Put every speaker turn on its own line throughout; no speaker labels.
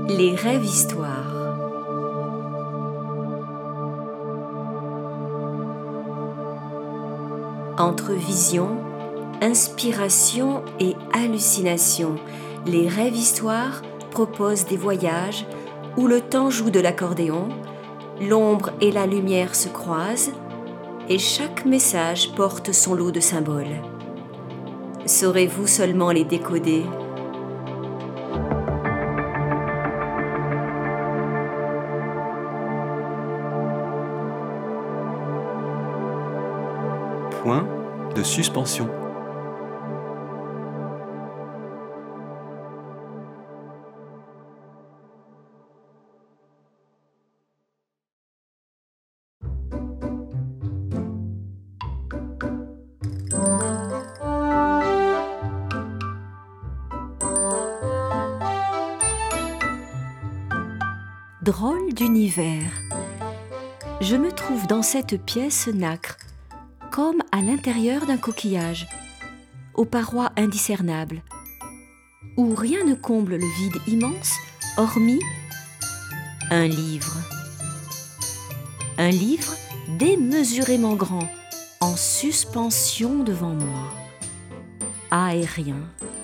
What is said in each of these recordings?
Les rêves-histoires. Entre vision, inspiration et hallucination, les rêves-histoires proposent des voyages où le temps joue de l'accordéon, l'ombre et la lumière se croisent et chaque message porte son lot de symboles. Saurez-vous seulement les décoder ?
Point de suspension.
Drôle d'univers. Je me trouve dans cette pièce nacre, comme à l'intérieur d'un coquillage, aux parois indiscernables, où rien ne comble le vide immense, hormis un livre. Un livre démesurément grand, en suspension devant moi, aérien.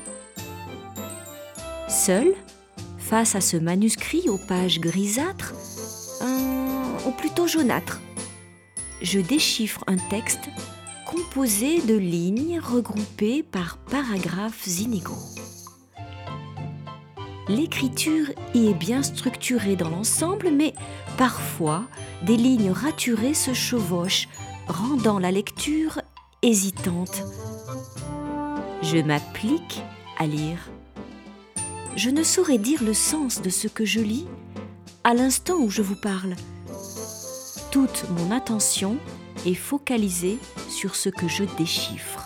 Seul, face à ce manuscrit aux pages grisâtres, ou plutôt jaunâtres, je déchiffre un texte composé de lignes regroupées par paragraphes inégaux. L'écriture y est bien structurée dans l'ensemble, mais parfois des lignes raturées se chevauchent, rendant la lecture hésitante. Je m'applique à lire. Je ne saurais dire le sens de ce que je lis à l'instant où je vous parle. Toute mon attention est focalisée sur ce que je déchiffre.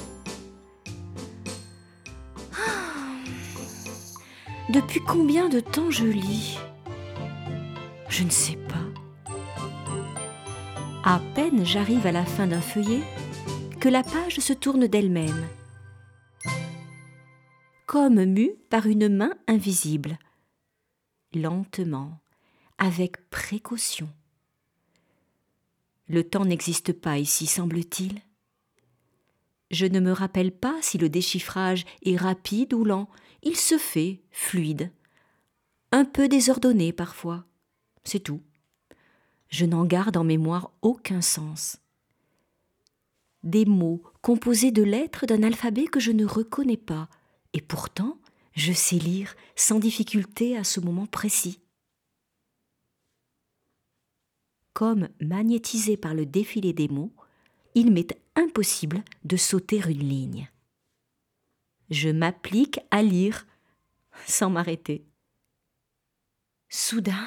Depuis combien de temps je lis ? Je ne sais pas. À peine j'arrive à la fin d'un feuillet que la page se tourne d'elle-même, comme mue par une main invisible, lentement, avec précaution. Le temps n'existe pas ici, semble-t-il. Je ne me rappelle pas si le déchiffrage est rapide ou lent. Il se fait fluide, un peu désordonné parfois, c'est tout. Je n'en garde en mémoire aucun sens. Des mots composés de lettres d'un alphabet que je ne reconnais pas, et pourtant je sais lire sans difficulté à ce moment précis. Comme magnétisé par le défilé des mots, il m'est impossible de sauter une ligne. Je m'applique à lire sans m'arrêter. Soudain,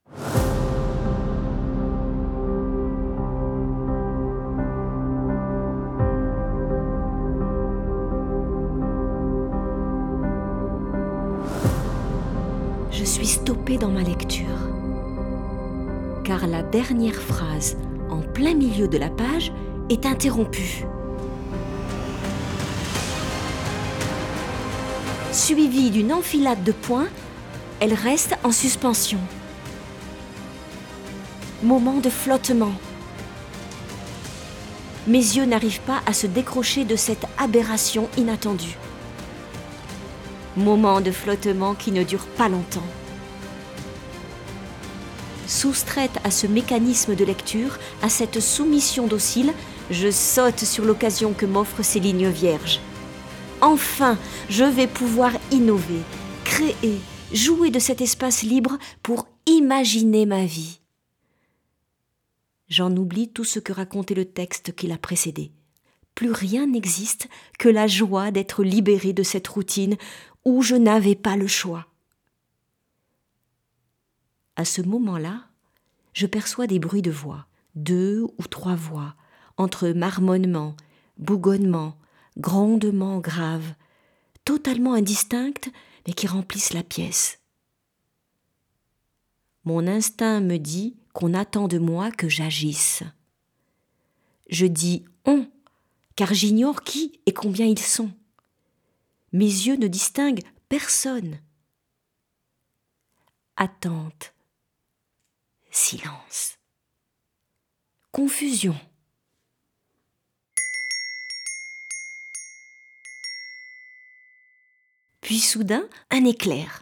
je suis stoppée dans ma lecture, car la dernière phrase, en plein milieu de la page, est interrompue. Suivie d'une enfilade de points, elle reste en suspension. Moment de flottement. Mes yeux n'arrivent pas à se décrocher de cette aberration inattendue. Moment de flottement qui ne dure pas longtemps. Soustraite à ce mécanisme de lecture, à cette soumission docile, je saute sur l'occasion que m'offrent ces lignes vierges. Enfin, je vais pouvoir innover, créer, jouer de cet espace libre pour imaginer ma vie. J'en oublie tout ce que racontait le texte qui l'a précédé. Plus rien n'existe que la joie d'être libérée de cette routine où je n'avais pas le choix. À ce moment-là, je perçois des bruits de voix, 2 ou 3 voix, entre marmonnements, bougonnements, grondements graves, totalement indistinctes, mais qui remplissent la pièce. Mon instinct me dit qu'on attend de moi que j'agisse. Je dis « on », car j'ignore qui et combien ils sont. Mes yeux ne distinguent personne. attente, silence, confusion. Puis soudain, un éclair.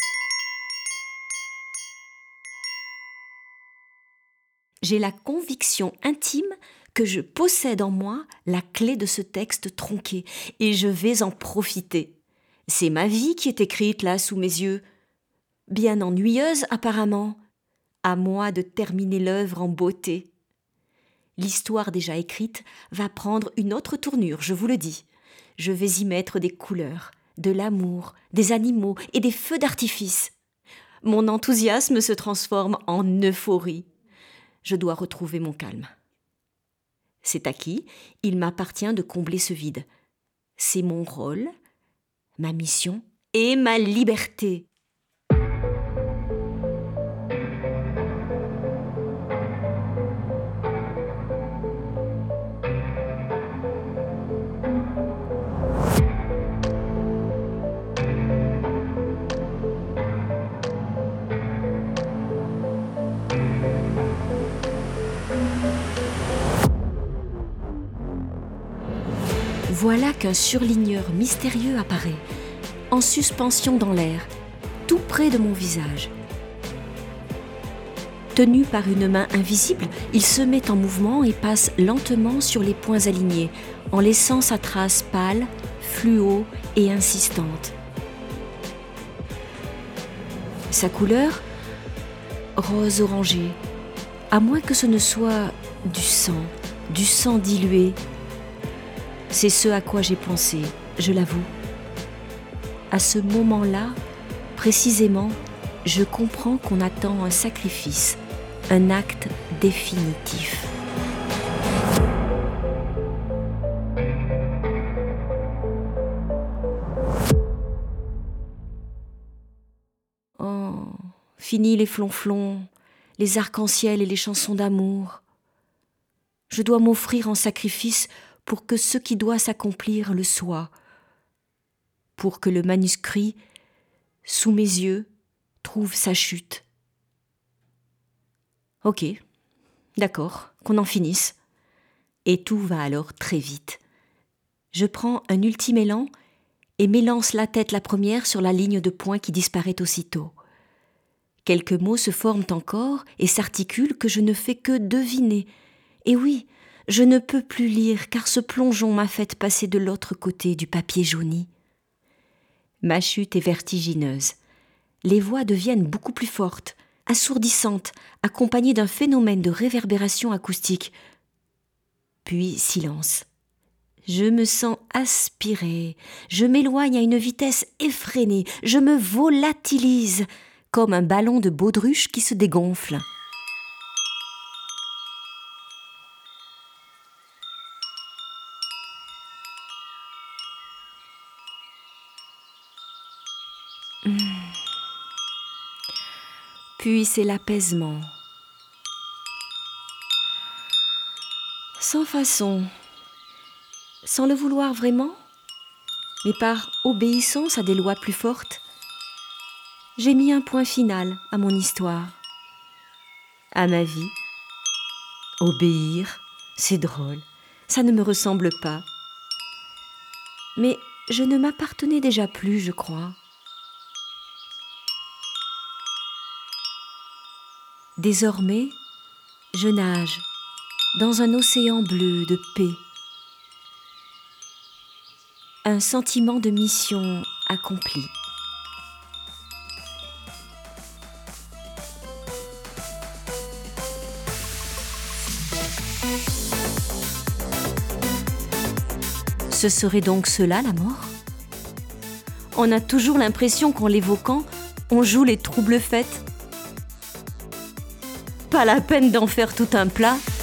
J'ai la conviction intime que je possède en moi la clé de ce texte tronqué et je vais en profiter. C'est ma vie qui est écrite là sous mes yeux. Bien ennuyeuse apparemment. À moi de terminer l'œuvre en beauté. L'histoire déjà écrite va prendre une autre tournure, je vous le dis. Je vais y mettre des couleurs, de l'amour, des animaux et des feux d'artifice. Mon enthousiasme se transforme en euphorie. Je dois retrouver mon calme. C'est acquis, il m'appartient de combler ce vide. C'est mon rôle, ma mission et ma liberté. Voilà qu'un surligneur mystérieux apparaît, en suspension dans l'air, tout près de mon visage. Tenu par une main invisible, il se met en mouvement et passe lentement sur les points alignés, en laissant sa trace pâle, fluo et insistante. Sa couleur, rose orangé, à moins que ce ne soit du sang dilué. C'est ce à quoi j'ai pensé, je l'avoue. À ce moment-là, précisément, je comprends qu'on attend un sacrifice, un acte définitif. Oh, fini les flonflons, les arcs-en-ciel et les chansons d'amour. Je dois m'offrir en sacrifice pour que ce qui doit s'accomplir le soit, pour que le manuscrit, sous mes yeux, trouve sa chute. Ok, d'accord, qu'on en finisse. Et tout va alors très vite. Je prends un ultime élan et m'élance la tête la première sur la ligne de points qui disparaît aussitôt. Quelques mots se forment encore et s'articulent que je ne fais que deviner. Et oui, je ne peux plus lire car ce plongeon m'a fait passer de l'autre côté du papier jauni. Ma chute est vertigineuse. Les voix deviennent beaucoup plus fortes, assourdissantes, accompagnées d'un phénomène de réverbération acoustique. Puis silence. Je me sens aspirée, je m'éloigne à une vitesse effrénée, je me volatilise, comme un ballon de baudruche qui se dégonfle. Puis c'est l'apaisement. Sans façon, sans le vouloir vraiment, mais par obéissance à des lois plus fortes, j'ai mis un point final à mon histoire, à ma vie. Obéir, c'est drôle, ça ne me ressemble pas. Mais je ne m'appartenais déjà plus, je crois. Désormais, je nage dans un océan bleu de paix. Un sentiment de mission accomplie. Ce serait donc cela la mort ? On a toujours l'impression qu'en l'évoquant, on joue les troubles-fêtes. Pas la peine d'en faire tout un plat.